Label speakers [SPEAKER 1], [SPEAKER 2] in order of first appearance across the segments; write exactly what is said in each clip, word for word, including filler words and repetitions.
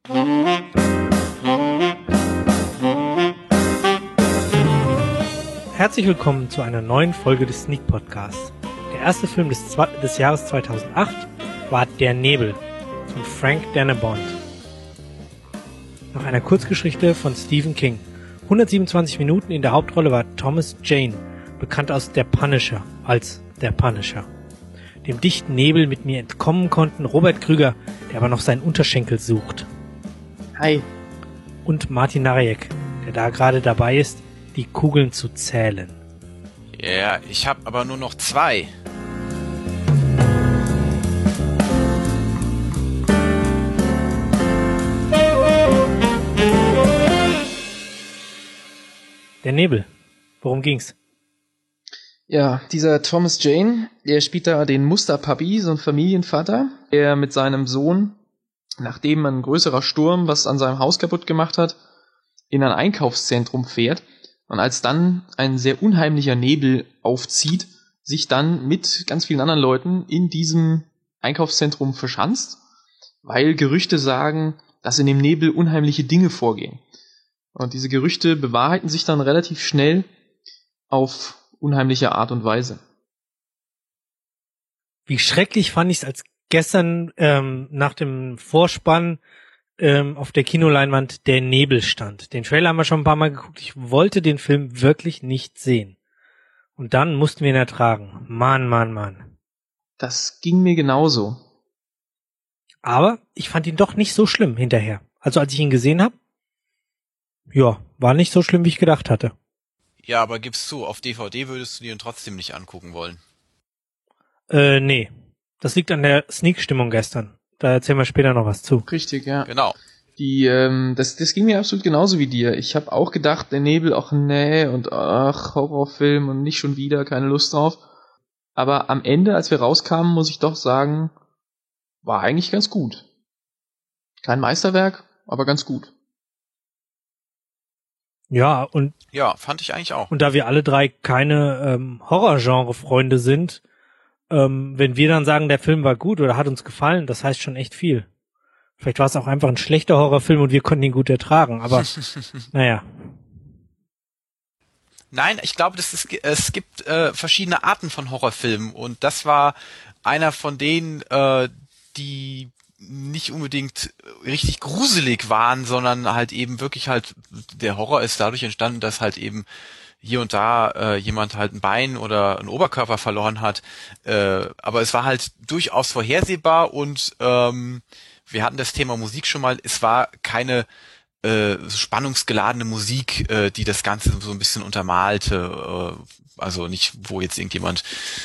[SPEAKER 1] Herzlich willkommen zu einer neuen Folge des Sneak Podcasts. Der erste Film des, des Jahres zweitausendacht war Der Nebel von Frank Darabont. Nach einer Kurzgeschichte von Stephen King. hundertsiebenundzwanzig Minuten, in der Hauptrolle war Thomas Jane, bekannt aus Der Punisher, als Der Punisher. Dem dichten Nebel mit mir entkommen konnten Robert Krüger, der aber noch seinen Unterschenkel sucht.
[SPEAKER 2] Hi.
[SPEAKER 1] Und Martin Narejek, der da gerade dabei ist, die Kugeln zu zählen.
[SPEAKER 3] Ja, yeah, ich habe aber nur noch zwei.
[SPEAKER 1] Der Nebel. Worum ging's?
[SPEAKER 2] Ja, dieser Thomas Jane, der spielt da den Musterpapi, so ein Familienvater, der mit seinem Sohn, nachdem ein größerer Sturm was an seinem Haus kaputt gemacht hat, in ein Einkaufszentrum fährt und als dann ein sehr unheimlicher Nebel aufzieht, sich dann mit ganz vielen anderen Leuten in diesem Einkaufszentrum verschanzt, weil Gerüchte sagen, dass in dem Nebel unheimliche Dinge vorgehen. Und diese Gerüchte bewahrheiten sich dann relativ schnell auf unheimliche Art und Weise.
[SPEAKER 1] Wie schrecklich fand ich es, als gestern ähm, nach dem Vorspann ähm, auf der Kinoleinwand Der Nebel stand. Den Trailer haben wir schon ein paar Mal geguckt. Ich wollte den Film wirklich nicht sehen. Und dann mussten wir ihn ertragen. Mann, Mann, Mann.
[SPEAKER 2] Das ging mir genauso.
[SPEAKER 1] Aber ich fand ihn doch nicht so schlimm hinterher. Also als ich ihn gesehen habe, ja, war nicht so schlimm, wie ich gedacht hatte.
[SPEAKER 3] Ja, aber gib's zu, auf D V D würdest du dir ihn trotzdem nicht angucken wollen.
[SPEAKER 1] Äh, nee. Das liegt an der Sneak-Stimmung gestern. Da erzählen wir später noch was zu.
[SPEAKER 2] Richtig, ja.
[SPEAKER 3] Genau.
[SPEAKER 2] Die, ähm, das, das ging mir absolut genauso wie dir. Ich habe auch gedacht, der Nebel, ach nee, und ach, Horrorfilm und nicht schon wieder, keine Lust drauf. Aber am Ende, als wir rauskamen, muss ich doch sagen, war eigentlich ganz gut. Kein Meisterwerk, aber ganz gut.
[SPEAKER 1] Ja, und
[SPEAKER 3] ja, fand ich eigentlich auch.
[SPEAKER 1] Und da wir alle drei keine ähm, Horrorgenre-Freunde sind, ähm, wenn wir dann sagen, der Film war gut oder hat uns gefallen, das heißt schon echt viel. Vielleicht war es auch einfach ein schlechter Horrorfilm und wir konnten ihn gut ertragen, aber naja.
[SPEAKER 3] Nein, ich glaube, das ist, es gibt äh, verschiedene Arten von Horrorfilmen und das war einer von denen, äh, die nicht unbedingt richtig gruselig waren, sondern halt eben wirklich halt, der Horror ist dadurch entstanden, dass halt eben hier und da äh, jemand halt ein Bein oder einen Oberkörper verloren hat. Äh, aber es war halt durchaus vorhersehbar und ähm, wir hatten das Thema Musik schon mal. Es war keine äh, spannungsgeladene Musik, äh, die das Ganze so ein bisschen untermalte. Äh, also nicht, wo jetzt irgendjemand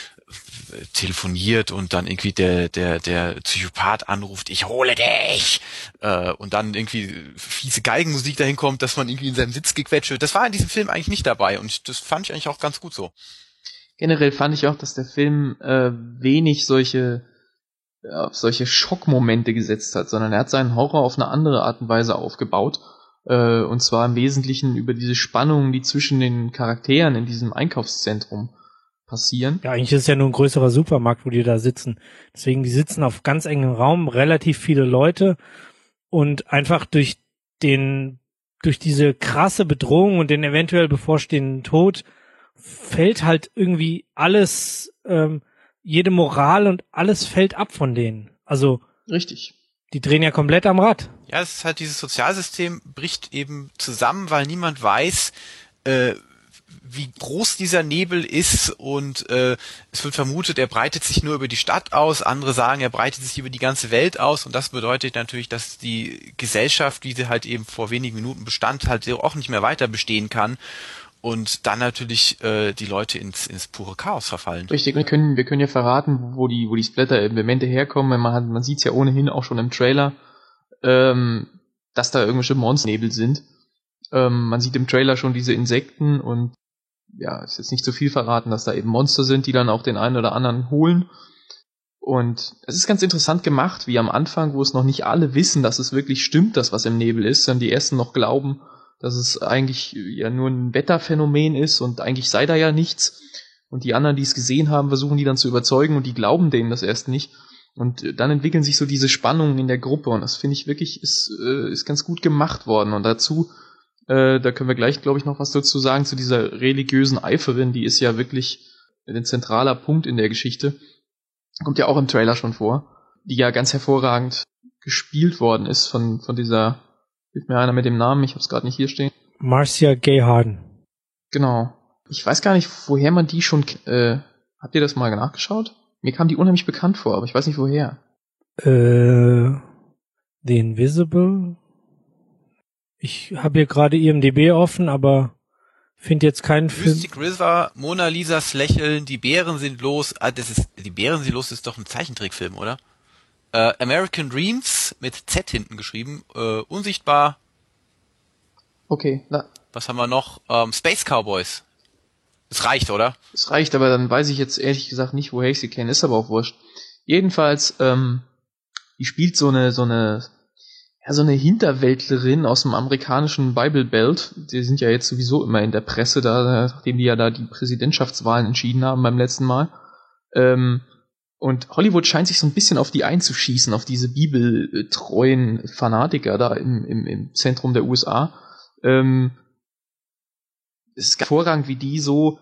[SPEAKER 3] telefoniert und dann irgendwie der der der Psychopath anruft, ich hole dich, äh, und dann irgendwie fiese Geigenmusik dahin kommt, dass man irgendwie in seinem Sitz gequetscht wird. Das war in diesem Film eigentlich nicht dabei und das fand ich eigentlich auch ganz gut so.
[SPEAKER 2] Generell fand ich auch, dass der Film äh, wenig solche ja, solche Schockmomente gesetzt hat, sondern er hat seinen Horror auf eine andere Art und Weise aufgebaut, äh, und zwar im Wesentlichen über diese Spannungen, die zwischen den Charakteren in diesem Einkaufszentrum passieren.
[SPEAKER 1] Ja, eigentlich ist es ja nur ein größerer Supermarkt, wo die da sitzen. Deswegen, die sitzen auf ganz engem Raum, relativ viele Leute und einfach durch den, durch diese krasse Bedrohung und den eventuell bevorstehenden Tod fällt halt irgendwie alles, ähm, jede Moral und alles fällt ab von denen. Also.
[SPEAKER 2] Richtig.
[SPEAKER 1] Die drehen ja komplett am Rad.
[SPEAKER 3] Ja, es ist halt, dieses Sozialsystem bricht eben zusammen, weil niemand weiß, äh, wie groß dieser Nebel ist und äh, es wird vermutet, er breitet sich nur über die Stadt aus, andere sagen, er breitet sich über die ganze Welt aus und das bedeutet natürlich, dass die Gesellschaft, wie sie halt eben vor wenigen Minuten bestand, halt auch nicht mehr weiter bestehen kann und dann natürlich äh, die Leute ins ins pure Chaos verfallen.
[SPEAKER 2] Richtig, wir können wir können ja verraten, wo die wo die Splatter-Elemente herkommen, man hat, man sieht's ja ohnehin auch schon im Trailer, ähm, dass da irgendwelche Monsternebel sind. Ähm, man sieht im Trailer schon diese Insekten und ja, ist jetzt nicht zu viel verraten, dass da eben Monster sind, die dann auch den einen oder anderen holen. Und es ist ganz interessant gemacht, wie am Anfang, wo es noch nicht alle wissen, dass es wirklich stimmt, das was im Nebel ist, sondern die ersten noch glauben, dass es eigentlich ja nur ein Wetterphänomen ist und eigentlich sei da ja nichts. Und die anderen, die es gesehen haben, versuchen die dann zu überzeugen und die glauben denen das erst nicht. Und dann entwickeln sich so diese Spannungen in der Gruppe und das finde ich wirklich ist, äh, ist ganz gut gemacht worden. Und dazu, äh, da können wir gleich, glaube ich, noch was dazu sagen, zu dieser religiösen Eiferin, die ist ja wirklich ein zentraler Punkt in der Geschichte. Kommt ja auch im Trailer schon vor, die ja ganz hervorragend gespielt worden ist von von dieser, hilft mir einer mit dem Namen, ich habe es gerade nicht hier stehen.
[SPEAKER 1] Marcia Gay Harden.
[SPEAKER 2] Genau. Ich weiß gar nicht, woher man die schon, äh, habt ihr das mal nachgeschaut? Mir kam die unheimlich bekannt vor, aber ich weiß nicht woher.
[SPEAKER 1] Äh, The Invisible. Ich habe hier gerade I M D B offen, aber finde jetzt keinen Film.
[SPEAKER 3] Mystic River, Mona Lisas Lächeln, die Bären sind los. Ah, das ist, die Bären sind los ist doch ein Zeichentrickfilm, oder? Äh, American Dreams mit Z hinten geschrieben. Äh, Unsichtbar.
[SPEAKER 2] Okay, na.
[SPEAKER 3] Was haben wir noch? Ähm, Space Cowboys. Das reicht, oder?
[SPEAKER 2] Es reicht, aber dann weiß ich jetzt ehrlich gesagt nicht, woher ich sie kenne, ist aber auch wurscht. Jedenfalls, ähm, die spielt so eine, so eine, ja, so eine Hinterwäldlerin aus dem amerikanischen Bible Belt. Die sind ja jetzt sowieso immer in der Presse da, nachdem die ja da die Präsidentschaftswahlen entschieden haben beim letzten Mal. Ähm, und Hollywood scheint sich so ein bisschen auf die einzuschießen, auf diese bibeltreuen Fanatiker da im, im, im Zentrum der U S A. Ähm, es ist hervorragend, wie die so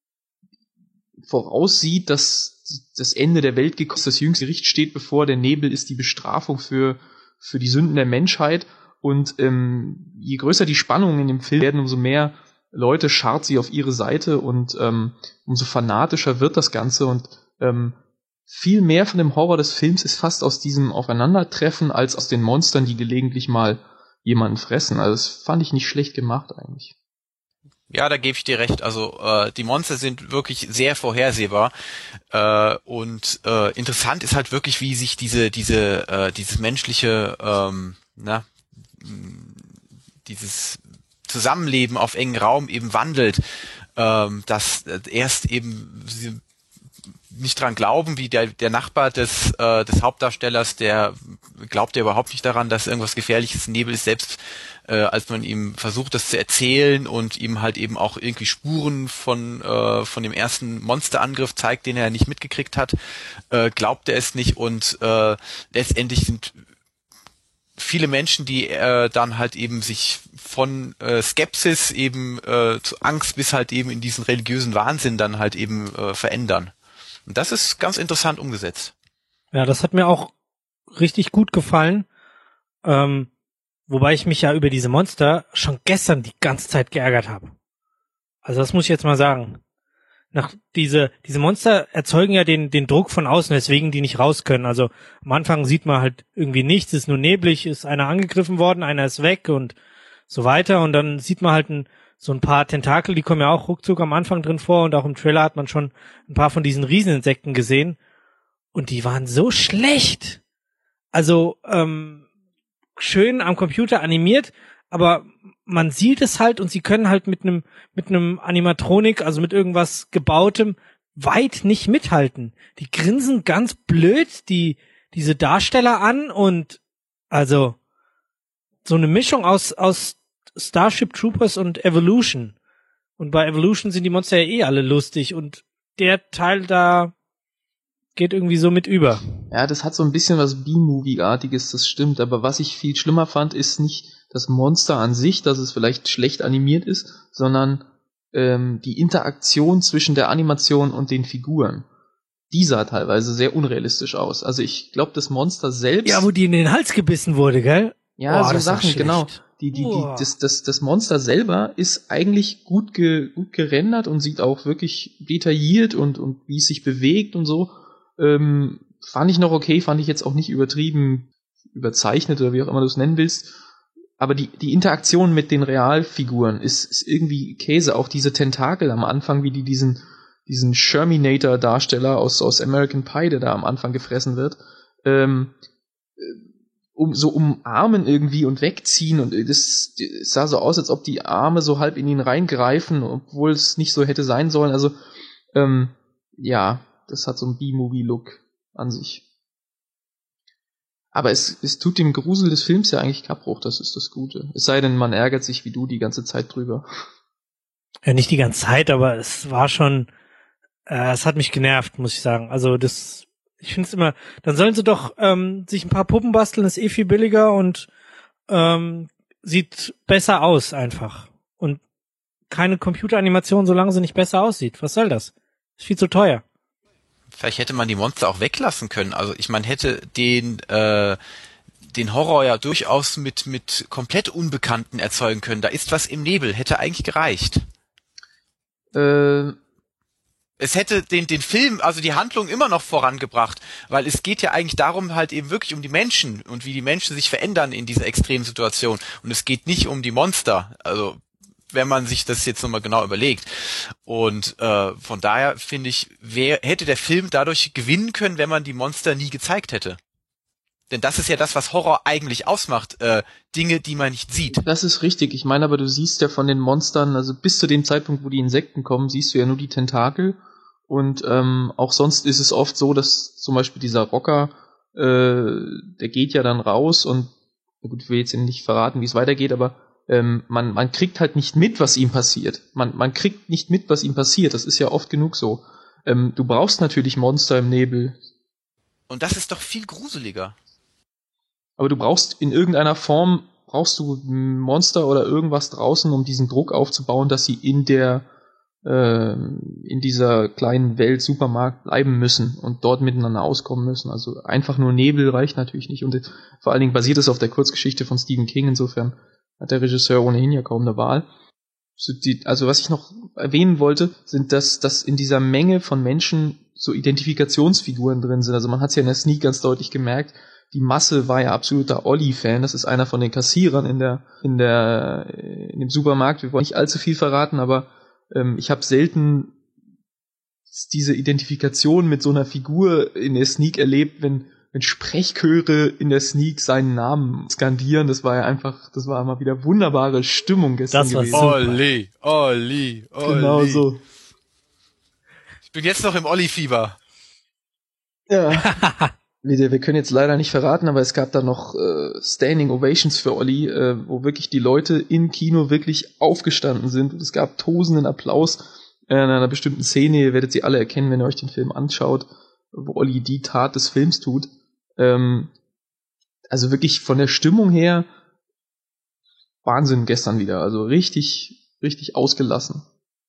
[SPEAKER 2] voraussieht, dass das Ende der Welt gekommen ist, das jüngste Gericht steht bevor, der Nebel ist die Bestrafung für für die Sünden der Menschheit und ähm, je größer die Spannungen in dem Film werden, umso mehr Leute schart sie auf ihre Seite und ähm, umso fanatischer wird das Ganze und ähm, viel mehr von dem Horror des Films ist fast aus diesem Aufeinandertreffen als aus den Monstern, die gelegentlich mal jemanden fressen. Also das fand ich nicht schlecht gemacht eigentlich.
[SPEAKER 3] Ja, da gebe ich dir recht. Also äh, die Monster sind wirklich sehr vorhersehbar äh, und äh, interessant ist halt wirklich, wie sich diese diese äh, dieses menschliche ähm, na dieses Zusammenleben auf engen Raum eben wandelt. Ähm, dass erst eben sie nicht dran glauben, wie der der Nachbar des äh, des Hauptdarstellers, der glaubt ja überhaupt nicht daran, dass irgendwas Gefährliches im Nebel ist, selbst äh, als man ihm versucht, das zu erzählen und ihm halt eben auch irgendwie Spuren von äh, von dem ersten Monsterangriff zeigt, den er nicht mitgekriegt hat, äh, glaubt er es nicht und äh, letztendlich sind viele Menschen, die äh, dann halt eben sich von äh, Skepsis eben äh, zu Angst bis halt eben in diesen religiösen Wahnsinn dann halt eben äh, verändern. Und das ist ganz interessant umgesetzt.
[SPEAKER 1] Ja, das hat mir auch richtig gut gefallen. Ähm, wobei ich mich ja über diese Monster schon gestern die ganze Zeit geärgert habe. Also das muss ich jetzt mal sagen. Nach diese diese Monster erzeugen ja den den Druck von außen, weswegen die nicht raus können. Also am Anfang sieht man halt irgendwie nichts, ist nur neblig, ist einer angegriffen worden, einer ist weg und so weiter. Und dann sieht man halt ein so ein paar Tentakel, die kommen ja auch ruckzuck am Anfang drin vor und auch im Trailer hat man schon ein paar von diesen Rieseninsekten gesehen und die waren so schlecht. Also ähm, schön am Computer animiert, aber man sieht es halt und sie können halt mit einem mit einem Animatronik, also mit irgendwas Gebautem, weit nicht mithalten. Die grinsen ganz blöd die diese Darsteller an und also so eine Mischung aus aus Starship Troopers und Evolution. Und bei Evolution sind die Monster ja eh alle lustig und der Teil da geht irgendwie so mit über.
[SPEAKER 2] Ja, das hat so ein bisschen was B-Movie-artiges, das stimmt, aber was ich viel schlimmer fand, ist nicht das Monster an sich, dass es vielleicht schlecht animiert ist, sondern ähm, die Interaktion zwischen der Animation und den Figuren. Die sah teilweise sehr unrealistisch aus. Also ich glaube, das Monster selbst...
[SPEAKER 1] Ja, wo die in den Hals gebissen wurde, gell?
[SPEAKER 2] Ja,
[SPEAKER 1] Boah,
[SPEAKER 2] so Sachen, genau. Die, die, die, das, das, das Monster selber ist eigentlich gut, ge, gut gerendert und sieht auch wirklich detailliert und, und wie es sich bewegt und so. Ähm, fand ich noch okay, fand ich jetzt auch nicht übertrieben überzeichnet oder wie auch immer du es nennen willst. Aber die, die Interaktion mit den Realfiguren ist, ist irgendwie Käse. Auch diese Tentakel am Anfang, wie die diesen, diesen Sherminator-Darsteller aus, aus American Pie, der da am Anfang gefressen wird, ähm, um so umarmen irgendwie und wegziehen und das, das sah so aus, als ob die Arme so halb in ihn reingreifen, obwohl es nicht so hätte sein sollen. Also ähm, ja, das hat so einen B-Movie-Look an sich. Aber es, es tut dem Grusel des Films ja eigentlich keinen Abbruch, das ist das Gute. Es sei denn, man ärgert sich wie du die ganze Zeit drüber.
[SPEAKER 1] Ja, nicht die ganze Zeit, aber es war schon, äh, es hat mich genervt, muss ich sagen. Also das Ich finde es immer, dann sollen sie doch ähm, sich ein paar Puppen basteln, ist eh viel billiger und ähm, sieht besser aus einfach. Und keine Computeranimation, solange sie nicht besser aussieht. Was soll das? Ist viel zu teuer.
[SPEAKER 3] Vielleicht hätte man die Monster auch weglassen können. Also ich meine, hätte den äh, den Horror ja durchaus mit mit komplett Unbekannten erzeugen können. Da ist was im Nebel, hätte eigentlich gereicht.
[SPEAKER 2] Äh,
[SPEAKER 3] Es hätte den den Film, also die Handlung immer noch vorangebracht, weil es geht ja eigentlich darum halt eben wirklich um die Menschen und wie die Menschen sich verändern in dieser extremen Situation. Und es geht nicht um die Monster. Also wenn man sich das jetzt nochmal genau überlegt. Und äh, von daher finde ich, wer hätte der Film dadurch gewinnen können, wenn man die Monster nie gezeigt hätte. Denn das ist ja das, was Horror eigentlich ausmacht. Äh, Dinge, die man nicht sieht.
[SPEAKER 2] Das ist richtig. Ich meine aber, du siehst ja von den Monstern, also bis zu dem Zeitpunkt, wo die Insekten kommen, siehst du ja nur die Tentakel. Und ähm, auch sonst ist es oft so, dass zum Beispiel dieser Rocker, äh, der geht ja dann raus und, gut, ich will jetzt nicht verraten, wie es weitergeht, aber ähm, man man kriegt halt nicht mit, was ihm passiert. Man man kriegt nicht mit, was ihm passiert. Das ist ja oft genug so. Ähm, du brauchst natürlich Monster im Nebel.
[SPEAKER 3] Und das ist doch viel gruseliger.
[SPEAKER 2] Aber du brauchst in irgendeiner Form, brauchst du Monster oder irgendwas draußen, um diesen Druck aufzubauen, dass sie in der äh, in dieser kleinen Welt Supermarkt bleiben müssen und dort miteinander auskommen müssen. Also einfach nur Nebel reicht natürlich nicht. Und vor allen Dingen basiert es auf der Kurzgeschichte von Stephen King. Insofern hat der Regisseur ohnehin ja kaum eine Wahl. Also was ich noch erwähnen wollte, sind, dass, dass in dieser Menge von Menschen so Identifikationsfiguren drin sind. Also man hat es ja in der Sneak ganz deutlich gemerkt, die Masse war ja absoluter Olli-Fan. Das ist einer von den Kassierern in der in der in dem Supermarkt. Wir wollen nicht allzu viel verraten, aber ähm, ich habe selten diese Identifikation mit so einer Figur in der Sneak erlebt, wenn wenn Sprechchöre in der Sneak seinen Namen skandieren. Das war ja einfach, das war immer wieder wunderbare Stimmung gestern
[SPEAKER 1] das war
[SPEAKER 2] gewesen.
[SPEAKER 3] Olli, Olli, Olli.
[SPEAKER 2] Genau so.
[SPEAKER 3] Ich bin jetzt noch im Olli-Fieber.
[SPEAKER 2] Ja. wir, wir können jetzt leider nicht verraten, aber es gab da noch äh, Standing Ovations für Olli, äh, wo wirklich die Leute im Kino wirklich aufgestanden sind. Und es gab tosenden Applaus äh, in einer bestimmten Szene. Ihr werdet sie alle erkennen, wenn ihr euch den Film anschaut, wo Olli die Tat des Films tut. Ähm, also wirklich von der Stimmung her Wahnsinn gestern wieder. Also richtig, richtig ausgelassen.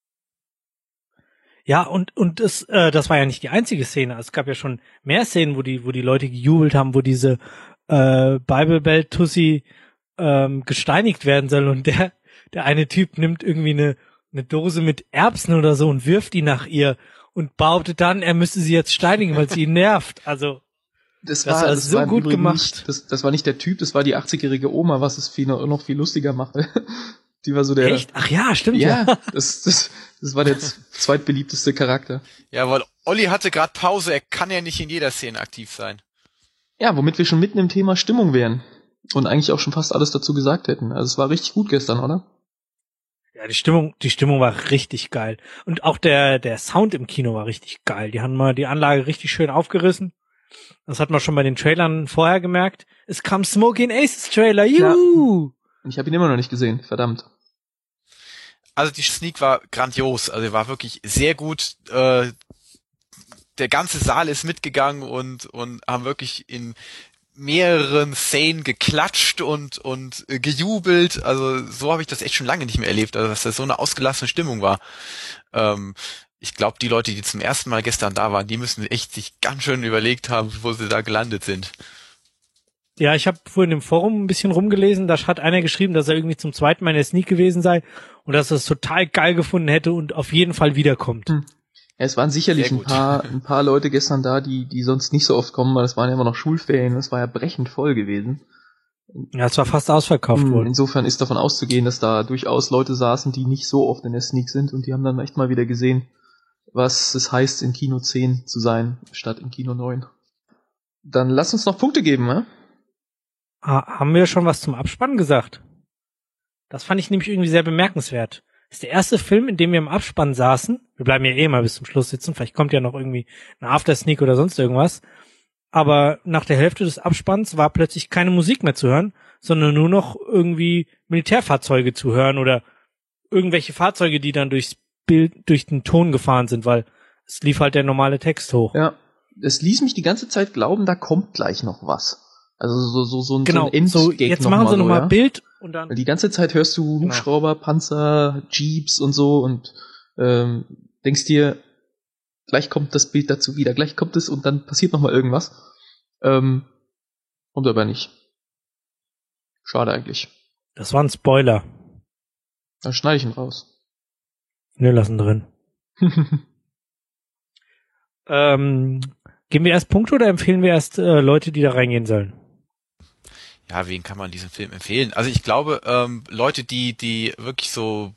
[SPEAKER 1] Ja, und und das äh, das war ja nicht die einzige Szene. Es gab ja schon mehr Szenen, wo die wo die Leute gejubelt haben, wo diese äh, Bible Belt Tussi ähm, gesteinigt werden soll und der der eine Typ nimmt irgendwie eine eine Dose mit Erbsen oder so und wirft die nach ihr und behauptet dann, er müsste sie jetzt steinigen, weil sie ihn nervt. Also
[SPEAKER 2] das,
[SPEAKER 1] das
[SPEAKER 2] war,
[SPEAKER 1] war
[SPEAKER 2] das
[SPEAKER 1] so
[SPEAKER 2] war
[SPEAKER 1] gut gemacht.
[SPEAKER 2] Nicht, das, das war nicht der Typ, das war die achtzigjährige Oma, was es viel noch, noch viel lustiger machte. Die war so der.
[SPEAKER 1] Echt? Ach ja, stimmt
[SPEAKER 2] ja.
[SPEAKER 1] ja.
[SPEAKER 2] Das, das, das war der zweitbeliebteste Charakter.
[SPEAKER 3] Ja, weil Olli hatte gerade Pause, er kann ja nicht in jeder Szene aktiv sein.
[SPEAKER 2] Ja, womit wir schon mitten im Thema Stimmung wären. Und eigentlich auch schon fast alles dazu gesagt hätten. Also es war richtig gut gestern, oder?
[SPEAKER 1] Ja, die Stimmung, die Stimmung war richtig geil. Und auch der, der Sound im Kino war richtig geil. Die haben mal die Anlage richtig schön aufgerissen. Das hat man schon bei den Trailern vorher gemerkt. Es kam Smoking Aces Trailer, juhu!
[SPEAKER 2] Ja. Ich habe ihn immer noch nicht gesehen, verdammt.
[SPEAKER 3] Also die Sneak war grandios, also war wirklich sehr gut. Äh, der ganze Saal ist mitgegangen und und haben wirklich in mehreren Szenen geklatscht und und äh, gejubelt. Also so habe ich das echt schon lange nicht mehr erlebt, also dass das so eine ausgelassene Stimmung war. Ähm, ich glaube, die Leute, die zum ersten Mal gestern da waren, die müssen echt sich ganz schön überlegt haben, wo sie da gelandet sind.
[SPEAKER 1] Ja, ich habe vorhin im Forum ein bisschen rumgelesen, da hat einer geschrieben, dass er irgendwie zum zweiten Mal in der Sneak gewesen sei und dass er es total geil gefunden hätte und auf jeden Fall wiederkommt.
[SPEAKER 2] Hm. Ja, es waren sicherlich ein paar, ein paar Leute gestern da, die, die sonst nicht so oft kommen, weil es waren ja immer noch Schulferien, es war ja brechend voll gewesen.
[SPEAKER 1] Ja, es war fast ausverkauft
[SPEAKER 2] hm,
[SPEAKER 1] worden.
[SPEAKER 2] Insofern ist davon auszugehen, dass da durchaus Leute saßen, die nicht so oft in der Sneak sind und die haben dann echt mal wieder gesehen, was es heißt, in Kino zehn zu sein, statt in Kino neun. Dann lass uns noch Punkte geben, ne?
[SPEAKER 1] Ah, haben wir schon was zum Abspann gesagt? Das fand ich nämlich irgendwie sehr bemerkenswert. Das ist der erste Film, in dem wir im Abspann saßen. Wir bleiben ja eh mal bis zum Schluss sitzen. Vielleicht kommt ja noch irgendwie ein After-Sneak oder sonst irgendwas. Aber nach der Hälfte des Abspanns war plötzlich keine Musik mehr zu hören, sondern nur noch irgendwie Militärfahrzeuge zu hören oder irgendwelche Fahrzeuge, die dann durchs Bild, durch den Ton gefahren sind, weil es lief halt der normale Text hoch.
[SPEAKER 2] Ja, es ließ mich die ganze Zeit glauben, da kommt gleich noch was. Also so so so ein,
[SPEAKER 1] genau,
[SPEAKER 2] so ein Endgag
[SPEAKER 1] so, jetzt
[SPEAKER 2] noch
[SPEAKER 1] machen
[SPEAKER 2] mal
[SPEAKER 1] sie
[SPEAKER 2] so,
[SPEAKER 1] nochmal
[SPEAKER 2] ja?
[SPEAKER 1] Bild und dann...
[SPEAKER 2] Weil die ganze Zeit hörst du Hubschrauber, genau. Panzer, Jeeps und so und ähm, denkst dir, gleich kommt das Bild dazu wieder, gleich kommt es und dann passiert nochmal irgendwas. Ähm, kommt aber nicht. Schade eigentlich.
[SPEAKER 1] Das war ein Spoiler.
[SPEAKER 2] Dann schneide ich ihn raus.
[SPEAKER 1] Ne, lassen drin. ähm, geben wir erst Punkte oder empfehlen wir erst äh, Leute, die da reingehen sollen?
[SPEAKER 3] Ja, wen kann man diesen Film empfehlen? Also ich glaube, ähm, Leute, die die wirklich so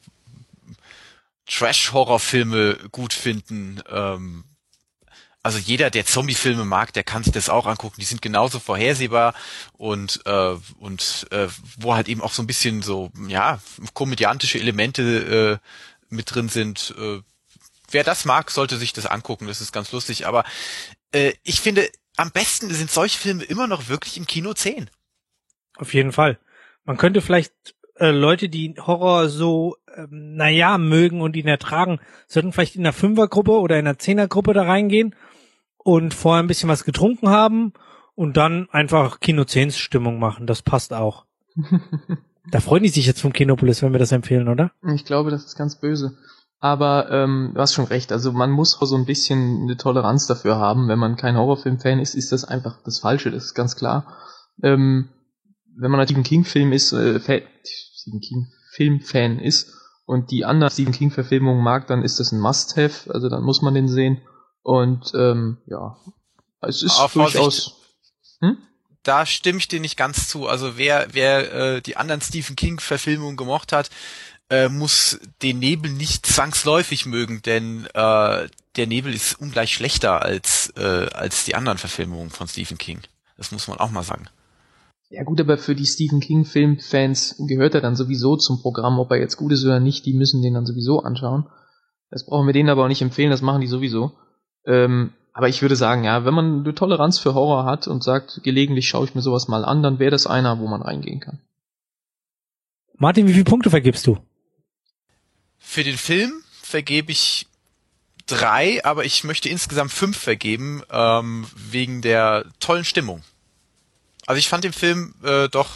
[SPEAKER 3] Trash-Horror-Filme gut finden, ähm, also jeder, der Zombie-Filme mag, der kann sich das auch angucken. Die sind genauso vorhersehbar und äh, und äh, wo halt eben auch so ein bisschen so ja komödiantische Elemente äh, mit drin sind. Äh, wer das mag, sollte sich das angucken. Das ist ganz lustig. Aber äh, ich finde, am besten sind solche Filme immer noch wirklich im Kino sehen.
[SPEAKER 1] Auf jeden Fall. Man könnte vielleicht äh, Leute, die Horror so, ähm, naja, mögen und ihn ertragen, sollten vielleicht in einer Fünfergruppe oder in einer Zehnergruppe da reingehen und vorher ein bisschen was getrunken haben und dann einfach Kino zehn Stimmung machen. Das passt auch. Da freuen die sich jetzt vom Kinopolis, wenn wir das empfehlen, oder?
[SPEAKER 2] Ich glaube, das ist ganz böse. Aber ähm, du hast schon recht. Also man muss so ein bisschen eine Toleranz dafür haben. Wenn man kein Horrorfilm-Fan ist, ist das einfach das Falsche. Das ist ganz klar. Ähm, wenn man ein Stephen King-Film ist, äh, Fan, Stephen King-Film-Fan ist und die anderen Stephen King-Verfilmungen mag, dann ist das ein Must-Have. Also dann muss man den sehen. Und ähm, ja, es ist
[SPEAKER 3] Aber
[SPEAKER 2] durchaus... Hm?
[SPEAKER 3] Da stimme ich dir nicht ganz zu. Also wer wer äh, die anderen Stephen King-Verfilmungen gemocht hat, äh, muss den Nebel nicht zwangsläufig mögen, denn äh, der Nebel ist ungleich schlechter als äh, als die anderen Verfilmungen von Stephen King. Das muss man auch mal sagen.
[SPEAKER 2] Ja gut, aber für die Stephen King-Filmfans gehört er dann sowieso zum Programm, ob er jetzt gut ist oder nicht, die müssen den dann sowieso anschauen. Das brauchen wir denen aber auch nicht empfehlen, das machen die sowieso. Ähm, aber ich würde sagen, ja, wenn man eine Toleranz für Horror hat und sagt, gelegentlich schaue ich mir sowas mal an, dann wäre das einer, wo man reingehen kann.
[SPEAKER 1] Martin, wie viele Punkte vergibst du?
[SPEAKER 3] Für den Film vergebe ich drei, aber ich möchte insgesamt fünf vergeben, ähm, wegen der tollen Stimmung. Also ich fand den Film äh, doch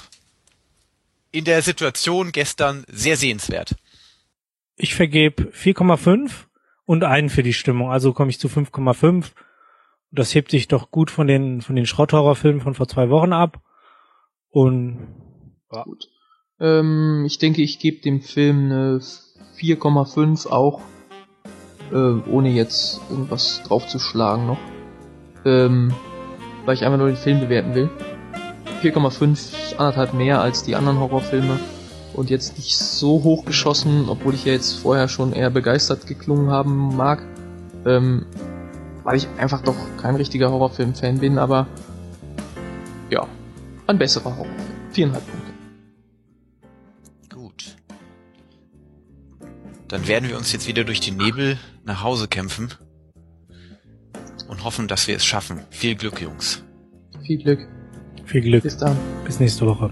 [SPEAKER 3] in der Situation gestern sehr sehenswert.
[SPEAKER 1] Ich vergebe vier Komma fünf und einen für die Stimmung, also komme ich zu fünf Komma fünf. Das hebt sich doch gut von den von den Schrotthorrorfilmen von vor zwei Wochen ab. Und
[SPEAKER 2] ja. Gut. Ähm, ich denke, ich gebe dem Film eine vier Komma fünf auch, äh, ohne jetzt irgendwas draufzuschlagen noch. Ähm, weil ich einfach nur den Film bewerten will. vier Komma fünf ist anderthalb mehr als die anderen Horrorfilme und jetzt nicht so hochgeschossen, obwohl ich ja jetzt vorher schon eher begeistert geklungen haben mag, ähm, weil ich einfach doch kein richtiger Horrorfilm-Fan bin, aber ja, ein besserer Horrorfilm. Viereinhalb Punkte.
[SPEAKER 3] Gut. Dann werden wir uns jetzt wieder durch den Nebel nach Hause kämpfen und hoffen, dass wir es schaffen. Viel Glück, Jungs.
[SPEAKER 2] Viel Glück.
[SPEAKER 1] Viel Glück.
[SPEAKER 2] Bis dann.
[SPEAKER 1] Bis nächste Woche.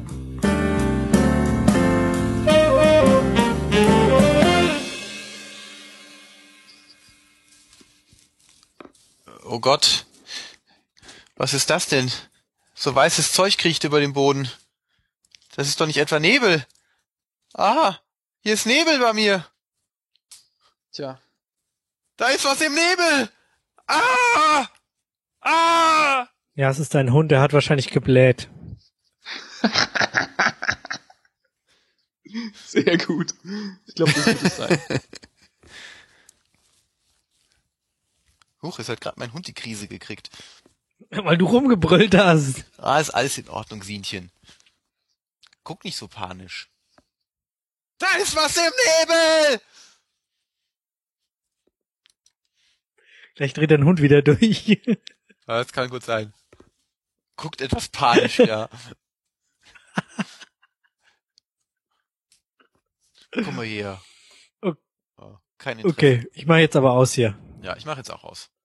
[SPEAKER 3] Oh Gott. Was ist das denn? So weißes Zeug kriecht über den Boden. Das ist doch nicht etwa Nebel. Aha, hier ist Nebel bei mir.
[SPEAKER 2] Tja.
[SPEAKER 3] Da ist was im Nebel. Ah! Ah!
[SPEAKER 1] Ja, es ist ein Hund, der hat wahrscheinlich gebläht.
[SPEAKER 2] Sehr gut. Ich glaube, das wird es sein.
[SPEAKER 3] Huch, es hat gerade mein Hund die Krise gekriegt.
[SPEAKER 1] Weil du rumgebrüllt hast.
[SPEAKER 3] Ah, ist alles in Ordnung, Sienchen. Guck nicht so panisch. Da ist was im Nebel!
[SPEAKER 1] Vielleicht dreht dein Hund wieder durch.
[SPEAKER 3] Ja, das kann gut sein. Guckt etwas panisch, ja. Guck mal hier.
[SPEAKER 1] Okay,
[SPEAKER 3] Oh, kein Interesse.
[SPEAKER 1] okay, ich mache jetzt aber aus hier.
[SPEAKER 3] Ja, ich mache jetzt auch aus.